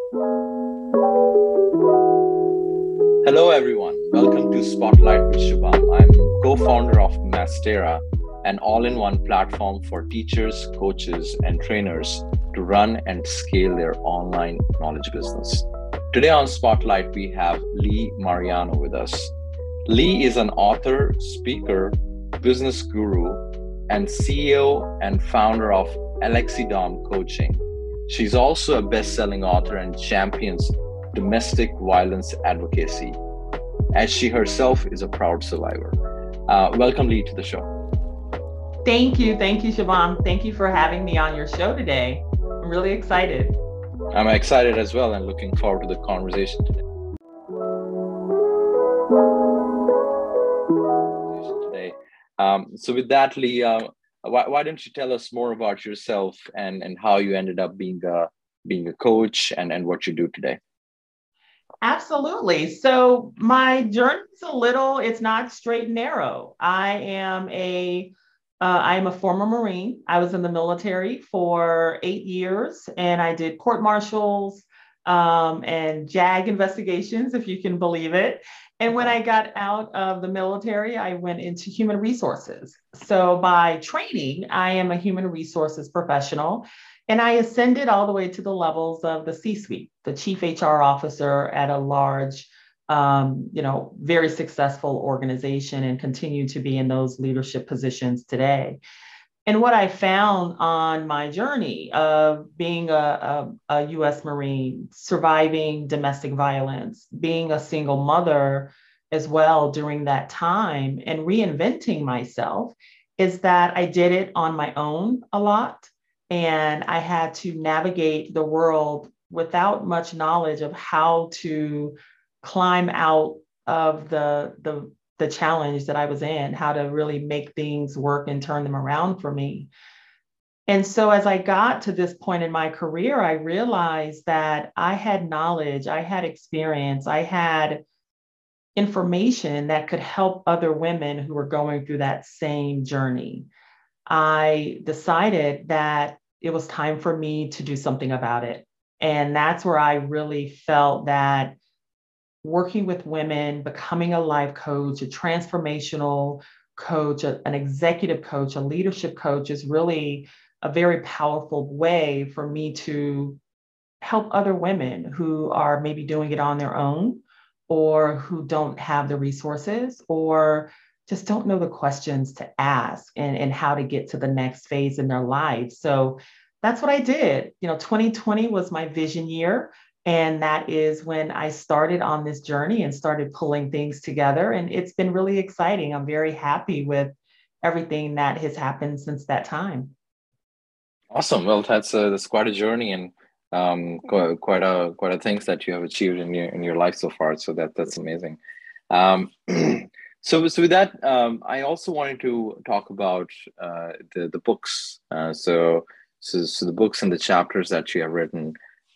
Hello, everyone. Welcome to Spotlight with Shubham. I'm co founder of Mastera, an all in one platform for teachers, coaches, and trainers to run and scale their online knowledge business. Today on Spotlight, we have Lee Mariano with us. Lee is an author, speaker, business guru, and CEO and founder of Alexidom Coaching. She's also a best selling author and champions domestic violence advocacy, as she herself is a proud survivor. Welcome, Lee, to the show. Thank you. Thank you, Siobhan. Thank you for having me on your show today. I'm really excited. I'm excited as well and looking forward to the conversation today. So with that, Lee, why don't you tell us more about yourself and how you ended up being a coach and what you do today? Absolutely. So my journey's it's not straight and narrow. I am a former Marine. I was in the military for 8 years and I did court martials and JAG investigations, if you can believe it. And when I got out of the military, I went into human resources. So by training, I am a human resources professional. And I ascended all the way to the levels of the C-suite, the chief HR officer at a large, very successful organization, and continue to be in those leadership positions today. And what I found on my journey of being a US Marine, surviving domestic violence, being a single mother as well during that time, and reinventing myself is that I did it on my own a lot. And I had to navigate the world without much knowledge of how to climb out of the challenge that I was in, how to really make things work and turn them around for me. And so as I got to this point in my career, I realized that I had knowledge, I had experience, I had information that could help other women who were going through that same journey. I decided that it was time for me to do something about it. And that's where I really felt that working with women, becoming a life coach, a transformational coach, an executive coach, a leadership coach is really a very powerful way for me to help other women who are maybe doing it on their own or who don't have the resources or just don't know the questions to ask and how to get to the next phase in their life. So that's what I did. 2020 was my vision year. And that is when I started on this journey and started pulling things together. And it's been really exciting. I'm very happy with everything that has happened since that time. Awesome. Well, that's quite a journey and quite a things that you have achieved in your life so far. So that's amazing. Um, so with that, I also wanted to talk about the books. So the books and the chapters that you have written.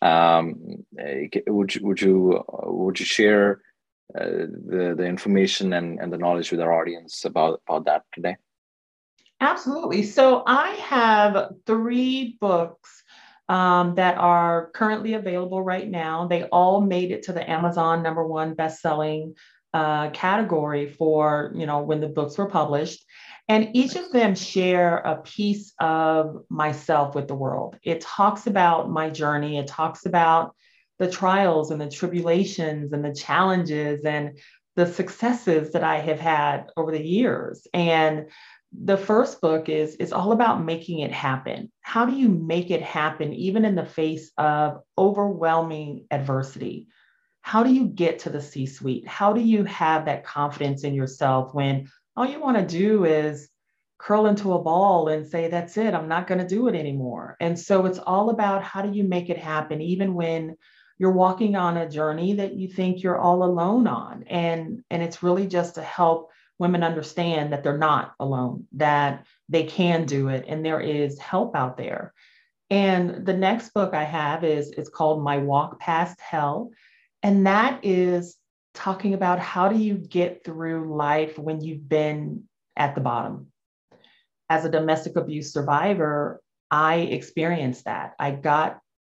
Would you share the information and the knowledge with our audience about that today? Absolutely. So I have three books that are currently available right now. They all made it to the Amazon #1 best-selling category for, when the books were published. And each of Nice. them share a piece of myself with the world. It talks about my journey. It talks about the trials and the tribulations and the challenges and the successes that I have had over the years. And the first book is all about making it happen. How do you make it happen even in the face of overwhelming adversity? How do you get to the C-suite? How do you have that confidence in yourself when all you want to do is curl into a ball and say, that's it, I'm not going to do it anymore? And so it's all about how do you make it happen even when you're walking on a journey that you think you're all alone on. And it's really just to help women understand that they're not alone, that they can do it, and there is help out there. And the next book I have is it's called My Walk Past Hell. And that is talking about how do you get through life when you've been at the bottom. As a domestic abuse survivor, I experienced that. I got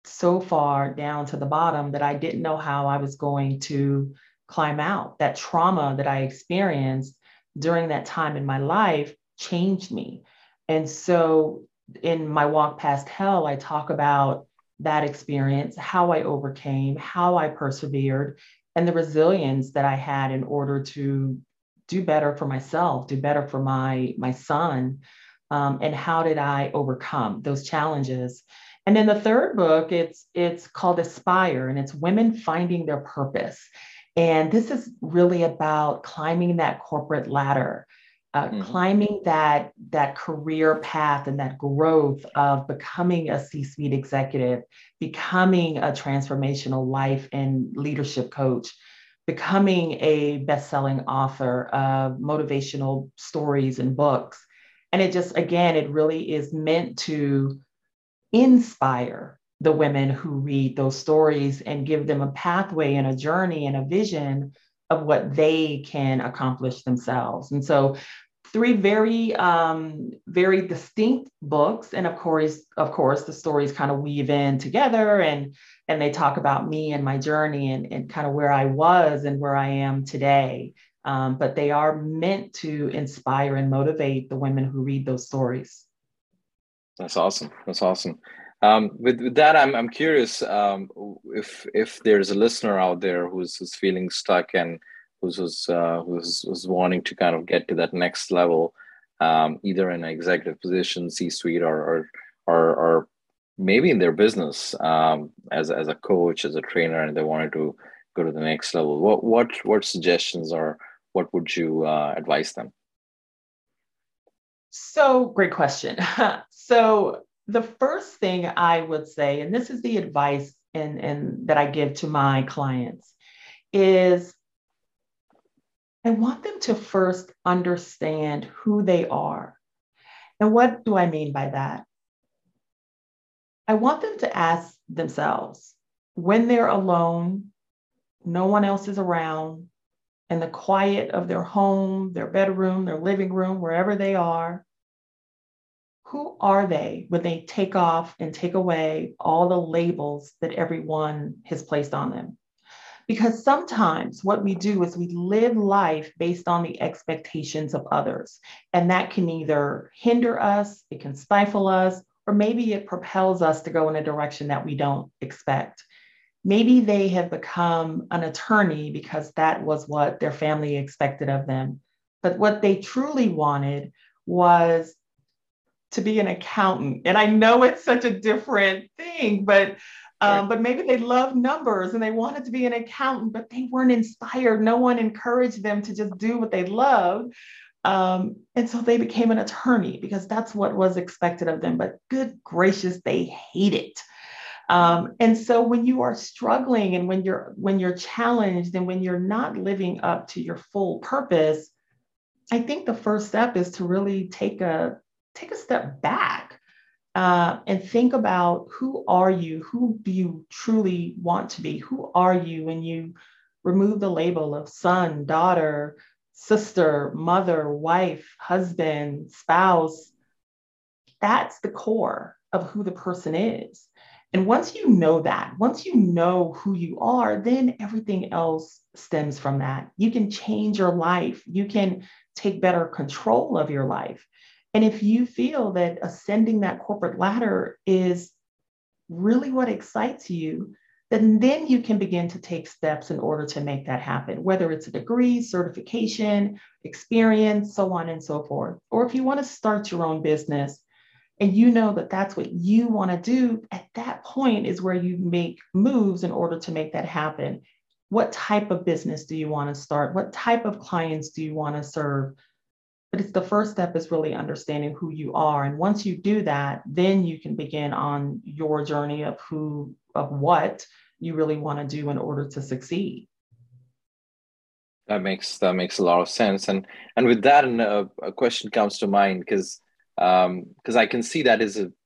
so far down to the bottom that I didn't know how I was going to climb out. That trauma that I experienced during that time in my life changed me. And so in my Walk Past Hell, I talk about that experience, how I overcame, how I persevered, and the resilience that I had in order to do better for myself, do better for my son, and how did I overcome those challenges. And in the third book, it's called Aspire, and it's women finding their purpose. And this is really about climbing that corporate ladder, climbing that career path and that growth of becoming a C-suite executive, becoming a transformational life and leadership coach, becoming a best-selling author of motivational stories and books. And it just, again, it really is meant to inspire the women who read those stories and give them a pathway and a journey and a vision of what they can accomplish themselves. And so three very distinct books. And of course, the stories kind of weave in together, and they talk about me and my journey and kind of where I was and where I am today. But they are meant to inspire and motivate the women who read those stories. That's awesome. That's awesome. With that, I'm curious if there's a listener out there who's feeling stuck and who's wanting to kind of get to that next level, either in an executive position, C-suite, or maybe in their business, as a coach, as a trainer, and they wanted to go to the next level. What suggestions or what would you advise them? So great question. So the first thing I would say, and this is the advice and that I give to my clients, is I want them to first understand who they are. And what do I mean by that? I want them to ask themselves, when they're alone, no one else is around, in the quiet of their home, their bedroom, their living room, wherever they are, who are they when they take off and take away all the labels that everyone has placed on them? Because sometimes what we do is we live life based on the expectations of others. And that can either hinder us, it can stifle us, or maybe it propels us to go in a direction that we don't expect. Maybe they have become an attorney because that was what their family expected of them. But what they truly wanted was to be an accountant. And I know it's such a different thing, but maybe they love numbers and they wanted to be an accountant, but they weren't inspired. No one encouraged them to just do what they loved. And so they became an attorney because that's what was expected of them. But good gracious, they hate it. And so when you are struggling and when you're challenged and when you're not living up to your full purpose, I think the first step is to really take a step back and think about, who are you? Who do you truly want to be? Who are you when you remove the label of son, daughter, sister, mother, wife, husband, spouse? That's the core of who the person is. And once you know that, once you know who you are, then everything else stems from that. You can change your life. You can take better control of your life. And if you feel that ascending that corporate ladder is really what excites you, then you can begin to take steps in order to make that happen, whether it's a degree, certification, experience, so on and so forth. Or if you want to start your own business and you know that that's what you want to do, at that point is where you make moves in order to make that happen. What type of business do you want to start? What type of clients do you want to serve? But it's the first step is really understanding who you are. And once you do that, then you can begin on your journey of what you really want to do in order to succeed. That makes a lot of sense. And with that, a question comes to mind because I can see that is a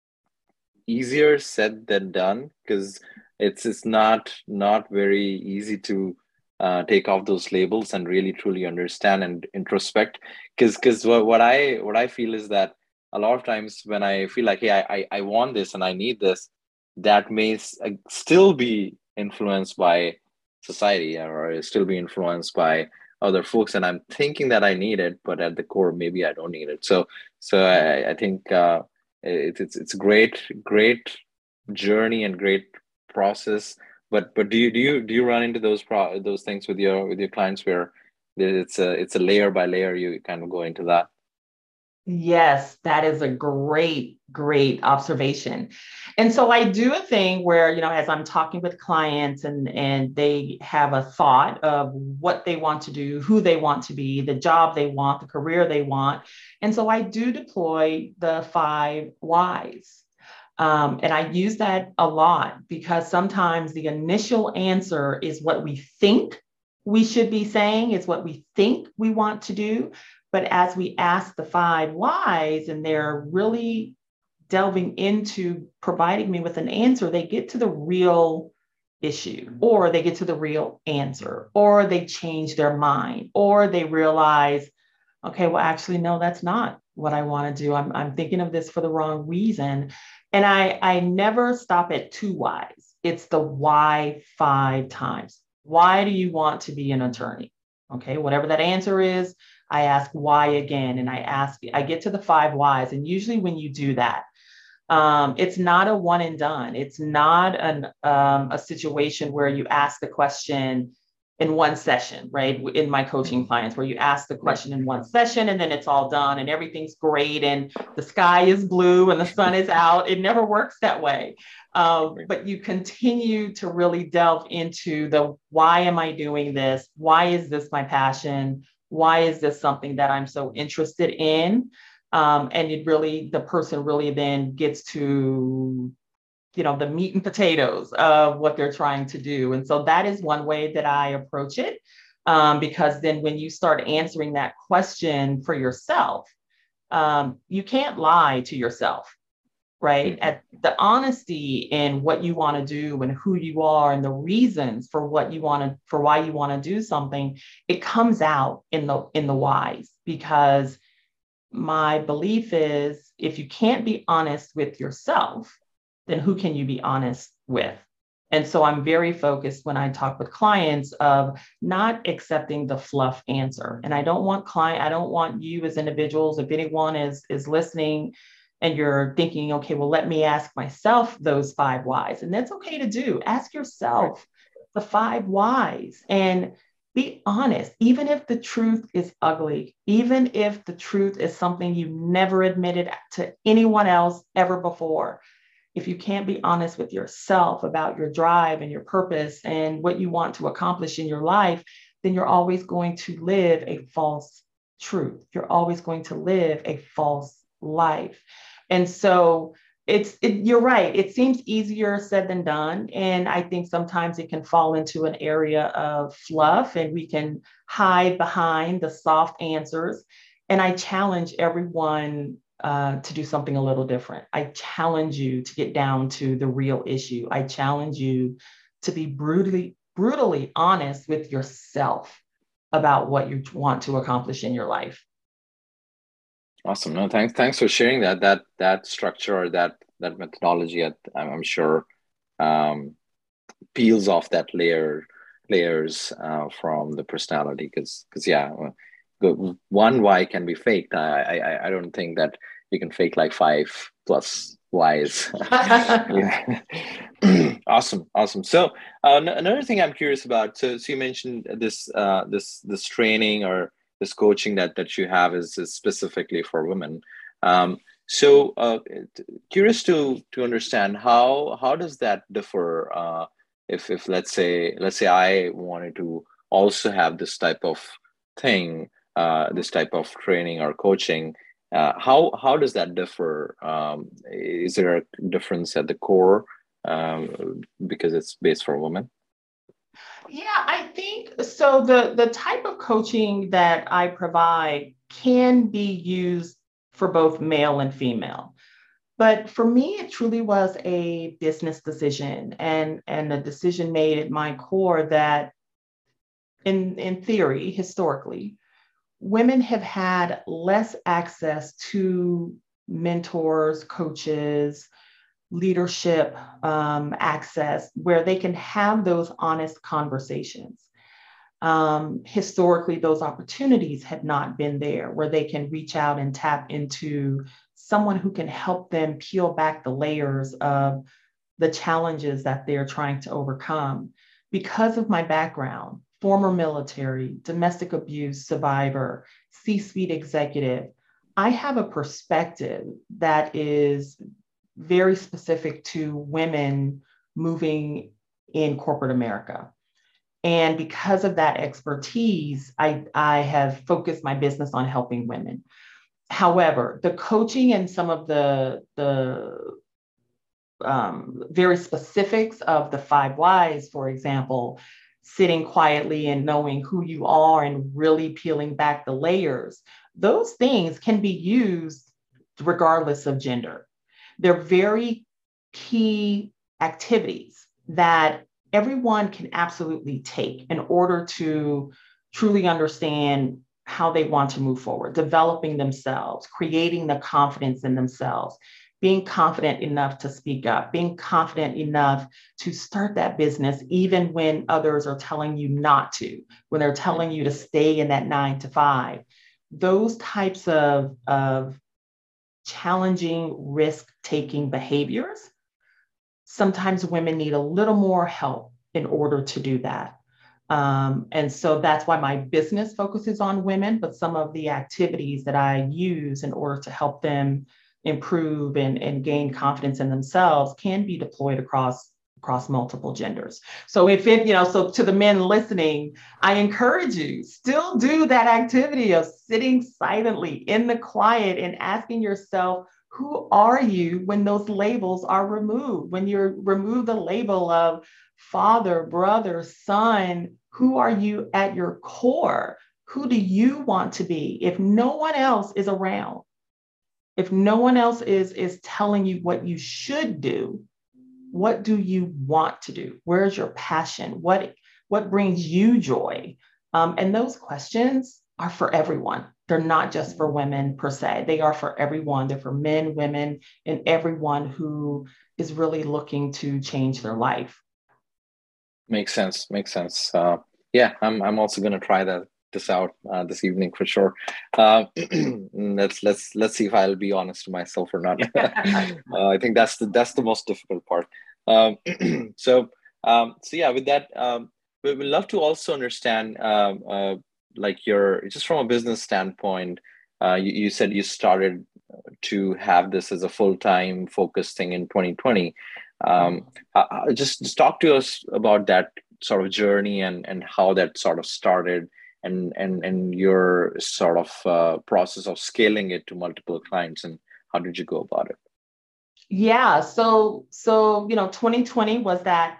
easier said than done, because it's not very easy to take off those labels and really truly understand and introspect. Because what I feel is that a lot of times when I feel like, hey, I want this and I need this, that may still be influenced by society or still be influenced by other folks, and I'm thinking that I need it, but at the core maybe I don't need it. So I think it's a great journey and great process. But do you run into those things with your clients where it's a layer by layer, you kind of go into that? Yes, that is a great observation. And so I do a thing where, as I'm talking with clients and they have a thought of what they want to do, who they want to be, the job they want, the career they want. And so I do deploy the 5 whys. And I use that a lot because sometimes the initial answer is what we think we should be saying, is what we think we want to do. But as we ask the 5 whys and they're really delving into providing me with an answer, they get to the real issue, or they get to the real answer, or they change their mind, or they realize, okay, well, actually, no, that's not what I want to do. I'm thinking of this for the wrong reason. And I never stop at 2 whys. It's the why 5 times. Why do you want to be an attorney? Okay, whatever that answer is, I ask why again, and I get to the 5 whys. And usually when you do that, it's not a one and done. It's not a situation where you ask the question in one session, right? In my coaching clients, where you ask the question in one session and then it's all done and everything's great and the sky is blue and the sun is out. It never works that way. But you continue to really delve into the why am I doing this? Why is this my passion? Why is this something that I'm so interested in? And the person really then gets to the meat and potatoes of what they're trying to do. And so that is one way that I approach it, because then when you start answering that question for yourself, you can't lie to yourself, right? At the honesty in what you want to do and who you are and the reasons for why you want to do something, it comes out in the whys, because my belief is if you can't be honest with yourself, then who can you be honest with? And so I'm very focused when I talk with clients of not accepting the fluff answer. And I don't want you as individuals, if anyone is listening and you're thinking, okay, well, let me ask myself those 5 whys. And that's okay to do. Ask yourself the 5 whys and be honest, even if the truth is ugly, even if the truth is something you never admitted to anyone else ever before. If you can't be honest with yourself about your drive and your purpose and what you want to accomplish in your life, then you're always going to live a false truth. You're always going to live a false life. And so you're right. It seems easier said than done. And I think sometimes it can fall into an area of fluff and we can hide behind the soft answers. And I challenge everyone to do something a little different. I challenge you to get down to the real issue. I challenge you to be brutally honest with yourself about what you want to accomplish in your life. Awesome. No, thanks for sharing that structure or that methodology. I'm sure peels off that layers from the personality, because yeah, one why can be faked. I don't think that you can fake like 5+ whys. Yeah. Awesome. So another thing I'm curious about. So you mentioned this training or this coaching that you have is specifically for women. So curious to understand how does that differ? If let's say I wanted to also have this type of thing, this type of training or coaching, how does that differ? Is there a difference at the core because it's based for women? Yeah, I think so. The type of coaching that I provide can be used for both male and female. But for me, it truly was a business decision and a decision made at my core that in theory, historically, women have had less access to mentors, coaches, leadership access where they can have those honest conversations. Historically, those opportunities had not been there where they can reach out and tap into someone who can help them peel back the layers of the challenges that they're trying to overcome. Because of my background, former military, domestic abuse survivor, C-suite executive, I have a perspective that is very specific to women moving in corporate America. And because of that expertise, I have focused my business on helping women. However, the coaching and some of the very specifics of the 5 whys, for example, sitting quietly and knowing who you are and really peeling back the layers, those things can be used regardless of gender. They're very key activities that everyone can absolutely take in order to truly understand how they want to move forward, developing themselves, creating the confidence in themselves, being confident enough to speak up, being confident enough to start that business, even when others are telling you not to, when they're telling you to stay in that 9 to 5. Those types of challenging risk-taking behaviors, sometimes women need a little more help in order to do that. And so that's why my business focuses on women, but some of the activities that I use in order to help them improve and gain confidence in themselves can be deployed across multiple genders. So so to the men listening, I encourage you, still do that activity of sitting silently in the quiet and asking yourself, who are you when those labels are removed? When you remove the label of father, brother, son, who are you at your core? Who do you want to be? If no one else is around, if no one else is telling you what you should do, what do you want to do? Where's your passion? What brings you joy? And those questions are for everyone. They're not just for women per se. They are for everyone. They're for men, women, and everyone who is really looking to change their life. Makes sense. Yeah, I'm also going to try this out this evening for sure. Let's see if I'll be honest to myself or not. I think that's the most difficult part. So yeah, with that, we would love to also understand, like just from a business standpoint, you said you started to have this as a full-time focus thing in 2020. Just talk to us about that sort of journey and how that sort of started and your sort of process of scaling it to multiple clients, and how did you go about it? Yeah, so 2020 was that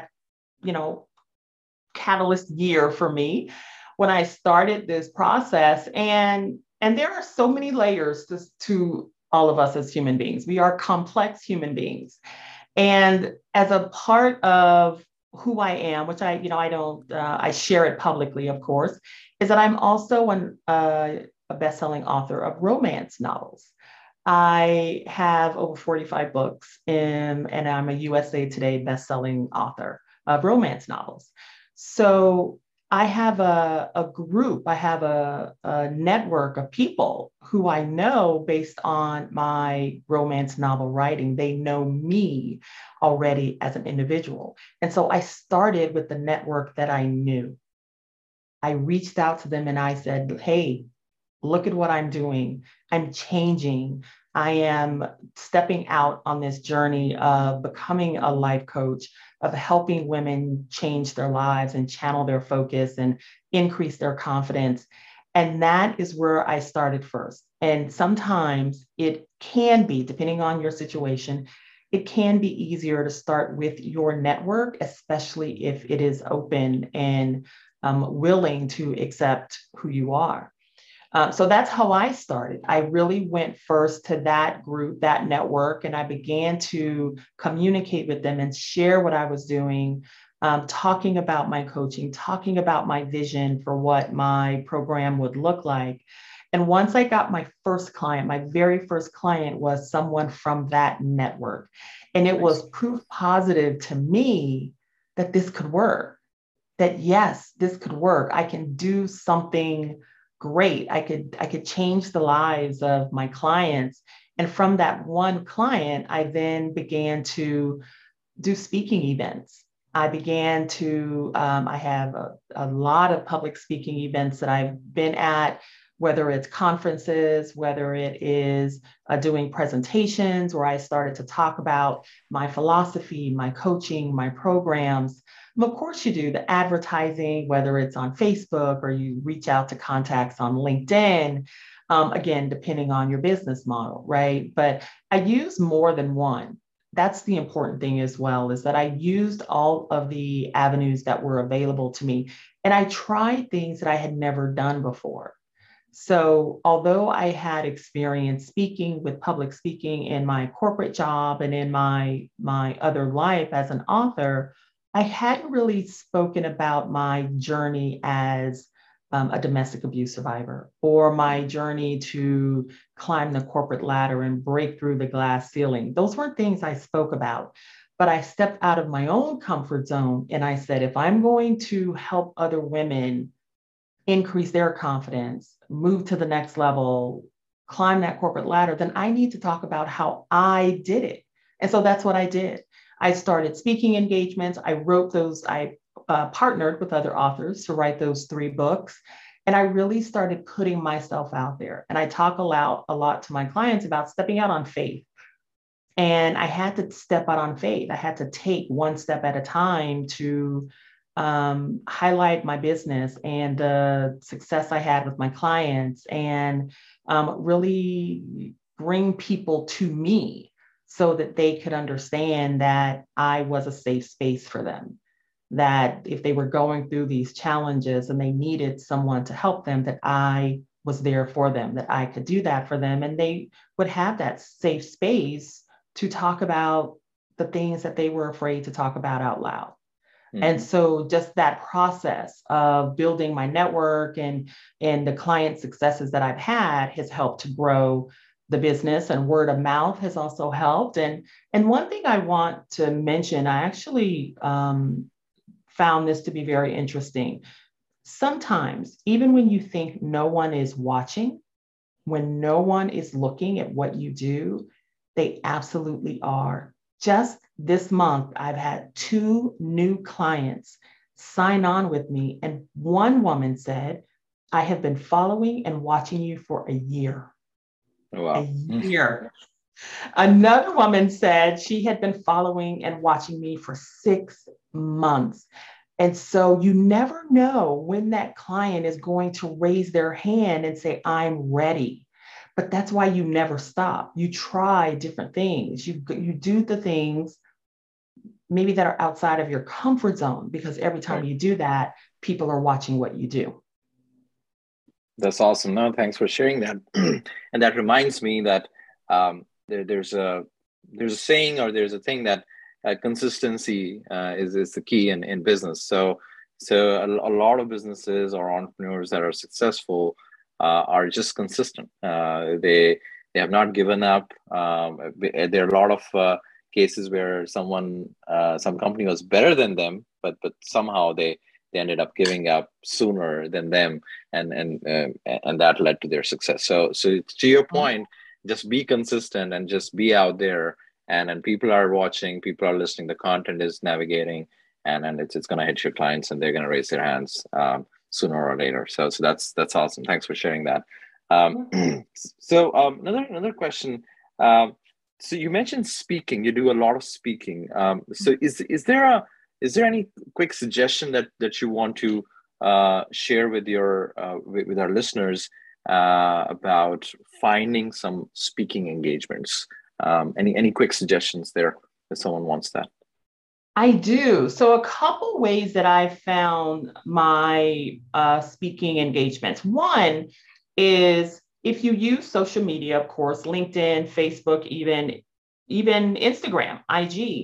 catalyst year for me when I started this process, and there are so many layers to all of us as human beings. We are complex human beings. And as a part of who I am, which I share it publicly, of course, is that I'm also a best-selling author of romance novels. I have over 45 books, and I'm a USA Today best-selling author of romance novels. So I have a group, I have a network of people who I know based on my romance novel writing. They know me already as an individual. And so I started with the network that I knew. I reached out to them and I said, hey, look at what I'm doing. I'm changing. I am stepping out on this journey of becoming a life coach, of helping women change their lives and channel their focus and increase their confidence. And that is where I started first. And sometimes it can be, depending on your situation, it can be easier to start with your network, especially if it is open and willing to accept who you are. So that's how I started. I really went first to that group, that network, and I began to communicate with them and share what I was doing, talking about my coaching, talking about my vision for what my program would look like. And once I got my first client, my very first client was someone from that network. And it was proof positive to me that this could work, that yes, this could work. I can do something great. I could change the lives of my clients. And from that one client, I then began to do speaking events. I began to, I have a lot of public speaking events that I've been at, whether it's conferences, whether it is doing presentations where I started to talk about my philosophy, my coaching, my programs. And of course, you do the advertising, whether it's on Facebook or you reach out to contacts on LinkedIn, again, depending on your business model, right? But I use more than one. That's the important thing as well, is that I used all of the avenues that were available to me. And I tried things that I had never done before. So although I had experience speaking with public speaking in my corporate job and in my other life as an author, I hadn't really spoken about my journey as a domestic abuse survivor, or my journey to climb the corporate ladder and break through the glass ceiling. Those weren't things I spoke about, but I stepped out of my own comfort zone and I said, if I'm going to help other women increase their confidence, move to the next level, climb that corporate ladder, then I need to talk about how I did it. And so that's what I did. I started speaking engagements. I wrote those, I partnered with other authors to write those 3 books. And I really started putting myself out there. And I talk a lot to my clients about stepping out on faith. And I had to step out on faith. I had to take one step at a time to highlight my business and the success I had with my clients, and really bring people to me so that they could understand that I was a safe space for them. That if they were going through these challenges and they needed someone to help them, that I was there for them, that I could do that for them. And they would have that safe space to talk about the things that they were afraid to talk about out loud. Mm-hmm. And so just that process of building my network and the client successes that I've had has helped to grow the business, and word of mouth has also helped. And one thing I want to mention, I actually found this to be very interesting. Sometimes, even when you think no one is watching, when no one is looking at what you do, they absolutely are. Just this month, I've had 2 new clients sign on with me. And one woman said, I have been following and watching you for a year. Oh, wow. A year. Another woman said she had been following and watching me for 6 months. And so you never know when that client is going to raise their hand and say, I'm ready. But that's why you never stop. You try different things. You do the things maybe that are outside of your comfort zone, because every time you do that, people are watching what you do. That's awesome. No, thanks for sharing that. And that reminds me that there's a saying, or there's a thing that consistency is the key in business. So a lot of businesses or entrepreneurs that are successful are just consistent. They have not given up. There are a lot of cases where some company was better than them, but somehow they ended up giving up sooner than them, and that led to their success. So to your point, just be consistent and just be out there, and people are watching, people are listening, the content is navigating, and it's going to hit your clients, and they're going to raise their hands sooner or later. So that's awesome. Thanks for sharing that. So another question. So you mentioned speaking. You do a lot of speaking. So is there any quick suggestion that you want to share with with our listeners about finding some speaking engagements? Any quick suggestions there if someone wants that? I do. So a couple ways that I've found my speaking engagements. One is, if you use social media, of course, LinkedIn, Facebook, even Instagram, IG,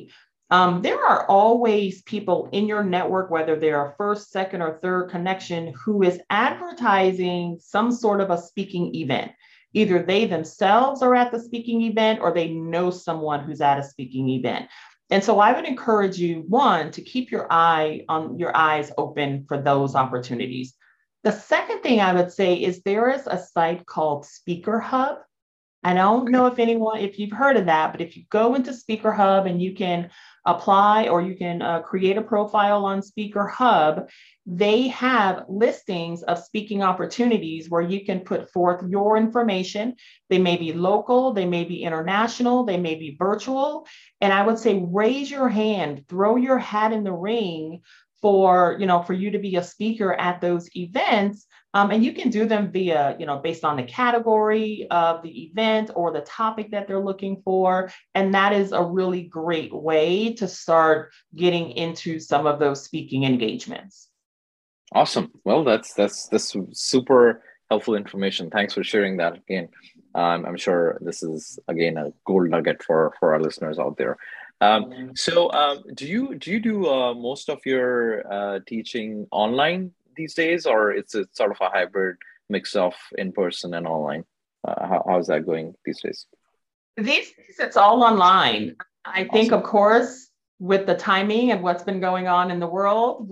There are always people in your network, whether they're a first, second, or third connection, who is advertising some sort of a speaking event. Either they themselves are at the speaking event or they know someone who's at a speaking event. And so I would encourage you, one, to keep your eyes open for those opportunities. The second thing I would say is there is a site called Speaker Hub. I don't know if you've heard of that, but if you go into Speaker Hub and you can apply or you can create a profile on Speaker Hub, they have listings of speaking opportunities where you can put forth your information. They may be local, they may be international, they may be virtual. And I would say raise your hand, throw your hat in the ring for you to be a speaker at those events. And you can do them via, based on the category of the event or the topic that they're looking for. And that is a really great way to start getting into some of those speaking engagements. Awesome. Well, that's super helpful information. Thanks for sharing that again. I'm sure this is, again, a gold nugget for our listeners out there. Do you do most of your teaching online these days, or it's sort of a hybrid mix of in-person and online? How's that going these days? These days, it's all online. I think, of course, with the timing and what's been going on in the world,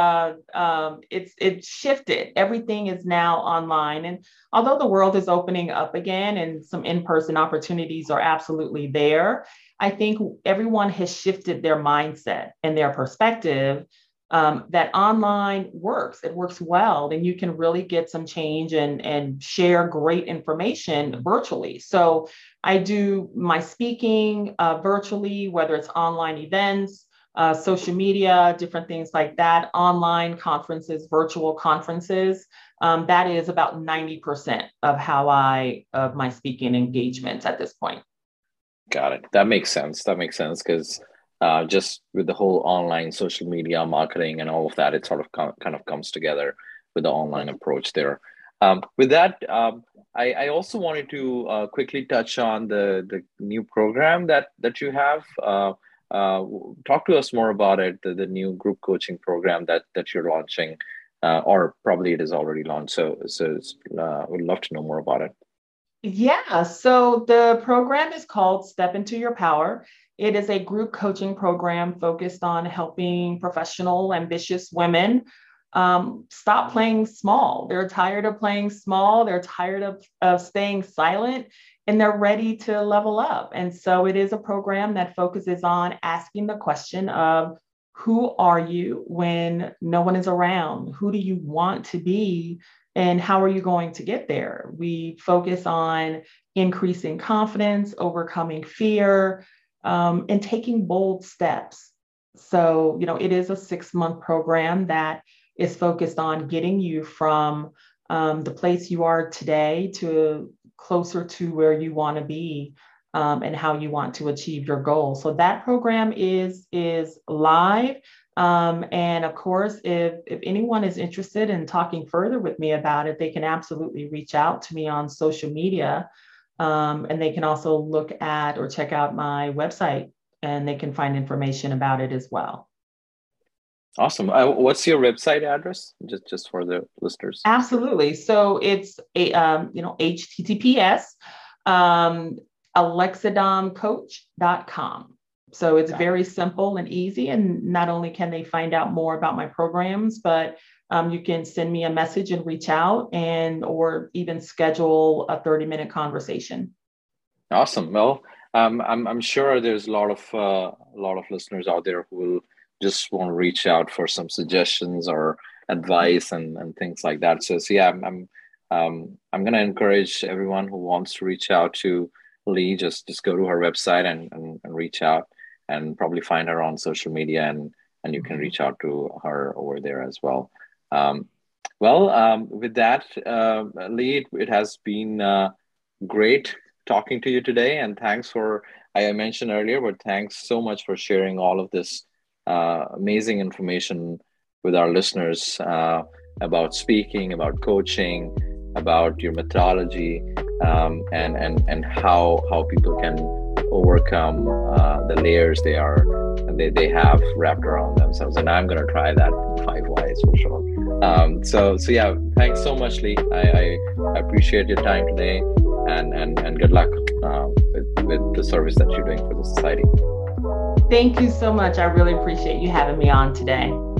it's shifted. Everything is now online. And although the world is opening up again and some in-person opportunities are absolutely there, I think everyone has shifted their mindset and their perspective that online works. It works well, and you can really get some change and share great information virtually. So I do my speaking virtually, whether it's online events, social media, different things like that, online conferences, virtual conferences. That is about 90% of my speaking engagements at this point. Got it. That makes sense. Because just with the whole online social media marketing and all of that, it sort of kind of comes together with the online approach there. With that, I also wanted to quickly touch on the new program that you have. Talk to us more about it, the new group coaching program that you're launching, or probably it is already launched. So we'd love to know more about it. Yeah, so the program is called Step Into Your Power. It is a group coaching program focused on helping professional, ambitious women stop playing small. They're tired of playing small. They're tired of staying silent, and they're ready to level up. And so it is a program that focuses on asking the question of, who are you when no one is around? Who do you want to be? And how are you going to get there? We focus on increasing confidence, overcoming fear, and taking bold steps. So, it is a 6-month program that is focused on getting you from the place you are today to closer to where you want to be, and how you want to achieve your goals. So that program is live. And of course, if anyone is interested in talking further with me about it, they can absolutely reach out to me on social media. And they can also look at or check out my website, and they can find information about it as well. Awesome. What's your website address, just for the listeners? Absolutely. So it's HTTPS alexadomcoach.com. So it's very simple and easy. And not only can they find out more about my programs, but you can send me a message and reach out, or even schedule a 30-minute conversation. Awesome. Well, I'm sure there's a lot of listeners out there who will just want to reach out for some suggestions or advice and things like that. So yeah, I'm going to encourage everyone who wants to reach out to Lee, just go to her website and reach out, and probably find her on social media, and you can reach out to her over there as well. With that, Lee, it has been great talking to you today, and thanks for, I mentioned earlier, but thanks so much for sharing all of this amazing information with our listeners about speaking, about coaching, about your methodology, and how people can overcome the layers they have wrapped around themselves. And I'm going to try that 5 whys for sure. So yeah, thanks so much, Lee. I appreciate your time today, and good luck with the service that you're doing for the society. Thank you so much. I really appreciate you having me on today.